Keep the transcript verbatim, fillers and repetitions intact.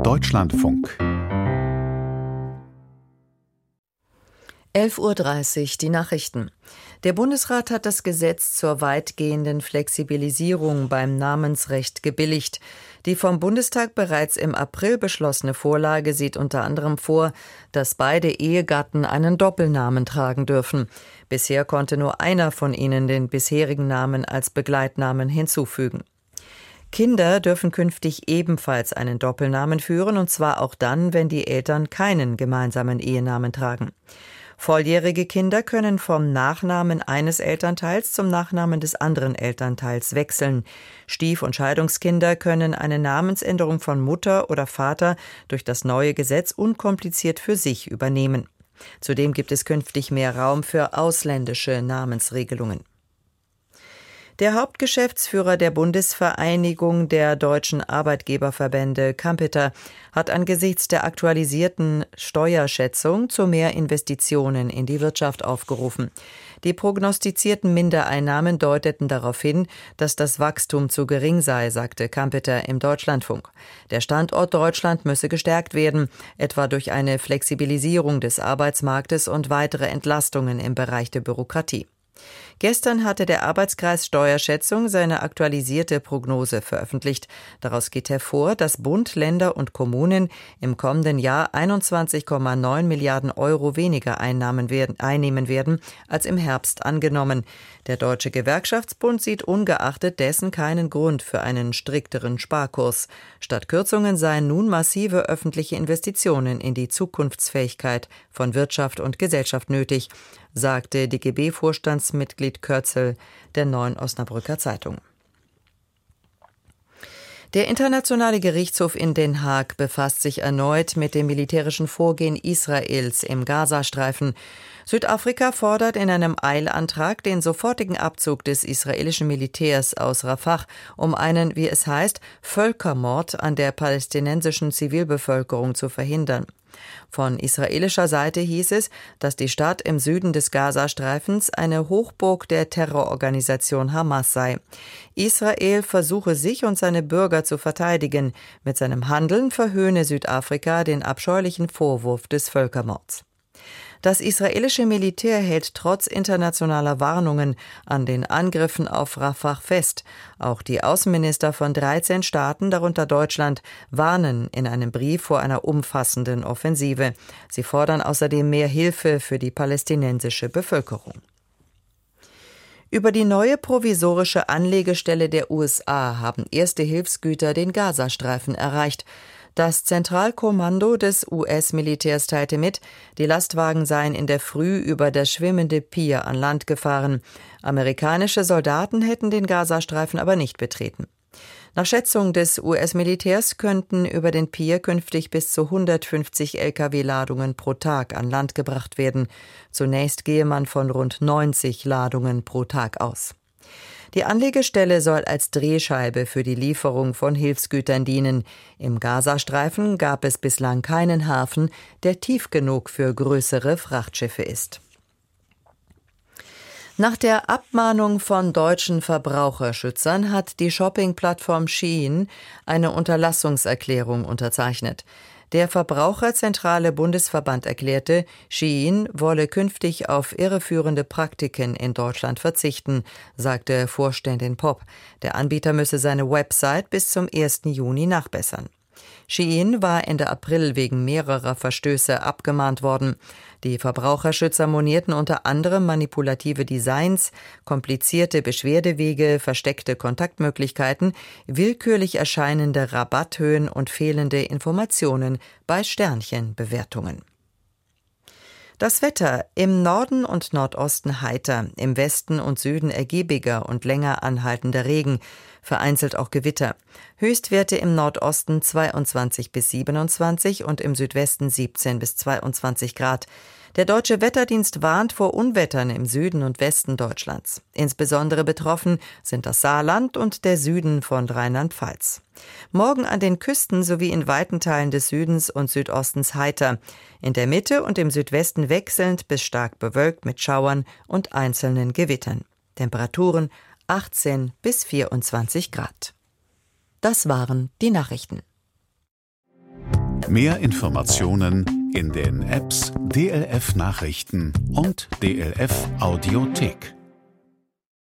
Deutschlandfunk. elf Uhr dreißig, die Nachrichten. Der Bundesrat hat das Gesetz zur weitgehenden Flexibilisierung beim Namensrecht gebilligt. Die vom Bundestag bereits im April beschlossene Vorlage sieht unter anderem vor, dass beide Ehegatten einen Doppelnamen tragen dürfen. Bisher konnte nur einer von ihnen den bisherigen Namen als Begleitnamen hinzufügen. Kinder dürfen künftig ebenfalls einen Doppelnamen führen, und zwar auch dann, wenn die Eltern keinen gemeinsamen Ehenamen tragen. Volljährige Kinder können vom Nachnamen eines Elternteils zum Nachnamen des anderen Elternteils wechseln. Stief- und Scheidungskinder können eine Namensänderung von Mutter oder Vater durch das neue Gesetz unkompliziert für sich übernehmen. Zudem gibt es künftig mehr Raum für ausländische Namensregelungen. Der Hauptgeschäftsführer der Bundesvereinigung der deutschen Arbeitgeberverbände, Kampeter, hat angesichts der aktualisierten Steuerschätzung zu mehr Investitionen in die Wirtschaft aufgerufen. Die prognostizierten Mindereinnahmen deuteten darauf hin, dass das Wachstum zu gering sei, sagte Kampeter im Deutschlandfunk. Der Standort Deutschland müsse gestärkt werden, etwa durch eine Flexibilisierung des Arbeitsmarktes und weitere Entlastungen im Bereich der Bürokratie. Gestern hatte der Arbeitskreis Steuerschätzung seine aktualisierte Prognose veröffentlicht. Daraus geht hervor, dass Bund, Länder und Kommunen im kommenden Jahr einundzwanzig Komma neun Milliarden Euro weniger Einnahmen werden, einnehmen werden als im Herbst angenommen. Der Deutsche Gewerkschaftsbund sieht ungeachtet dessen keinen Grund für einen strikteren Sparkurs. Statt Kürzungen seien nun massive öffentliche Investitionen in die Zukunftsfähigkeit von Wirtschaft und Gesellschaft nötig, sagte D G B-Vorstandsmitglied Kürzel der Neuen Osnabrücker Zeitung. Der Internationale Gerichtshof in Den Haag befasst sich erneut mit dem militärischen Vorgehen Israels im Gazastreifen. Südafrika fordert in einem Eilantrag den sofortigen Abzug des israelischen Militärs aus Rafah, um einen, wie es heißt, Völkermord an der palästinensischen Zivilbevölkerung zu verhindern. Von israelischer Seite hieß es, dass die Stadt im Süden des Gazastreifens eine Hochburg der Terrororganisation Hamas sei. Israel versuche sich und seine Bürger zu verteidigen. Mit seinem Handeln verhöhne Südafrika den abscheulichen Vorwurf des Völkermords. Das israelische Militär hält trotz internationaler Warnungen an den Angriffen auf Rafah fest. Auch die Außenminister von dreizehn Staaten, darunter Deutschland, warnen in einem Brief vor einer umfassenden Offensive. Sie fordern außerdem mehr Hilfe für die palästinensische Bevölkerung. Über die neue provisorische Anlegestelle der U S A haben erste Hilfsgüter den Gazastreifen erreicht. Das Zentralkommando des U S-Militärs teilte mit, die Lastwagen seien in der Früh über das schwimmende Pier an Land gefahren. Amerikanische Soldaten hätten den Gazastreifen aber nicht betreten. Nach Schätzung des U S-Militärs könnten über den Pier künftig bis zu hundertfünfzig L K W-Ladungen pro Tag an Land gebracht werden. Zunächst gehe man von rund neunzig Ladungen pro Tag aus. Die Anlegestelle soll als Drehscheibe für die Lieferung von Hilfsgütern dienen. Im Gazastreifen gab es bislang keinen Hafen, der tief genug für größere Frachtschiffe ist. Nach der Abmahnung von deutschen Verbraucherschützern hat die Shopping-Plattform Shein eine Unterlassungserklärung unterzeichnet. Der Verbraucherzentrale Bundesverband erklärte, Shein wolle künftig auf irreführende Praktiken in Deutschland verzichten, sagte Vorständin Popp. Der Anbieter müsse seine Website bis zum ersten Juni nachbessern. Shein war Ende April wegen mehrerer Verstöße abgemahnt worden. Die Verbraucherschützer monierten unter anderem manipulative Designs, komplizierte Beschwerdewege, versteckte Kontaktmöglichkeiten, willkürlich erscheinende Rabatthöhen und fehlende Informationen bei Sternchenbewertungen. Das Wetter: im Norden und Nordosten heiter, im Westen und Süden ergiebiger und länger anhaltender Regen, vereinzelt auch Gewitter. Höchstwerte im Nordosten zweiundzwanzig bis siebenundzwanzig und im Südwesten siebzehn bis zweiundzwanzig Grad. Der Deutsche Wetterdienst warnt vor Unwettern im Süden und Westen Deutschlands. Insbesondere betroffen sind das Saarland und der Süden von Rheinland-Pfalz. Morgen an den Küsten sowie in weiten Teilen des Südens und Südostens heiter. In der Mitte und im Südwesten wechselnd bis stark bewölkt mit Schauern und einzelnen Gewittern. Temperaturen achtzehn bis vierundzwanzig Grad. Das waren die Nachrichten. Mehr Informationen in den Apps D L F Nachrichten und D L F Audiothek.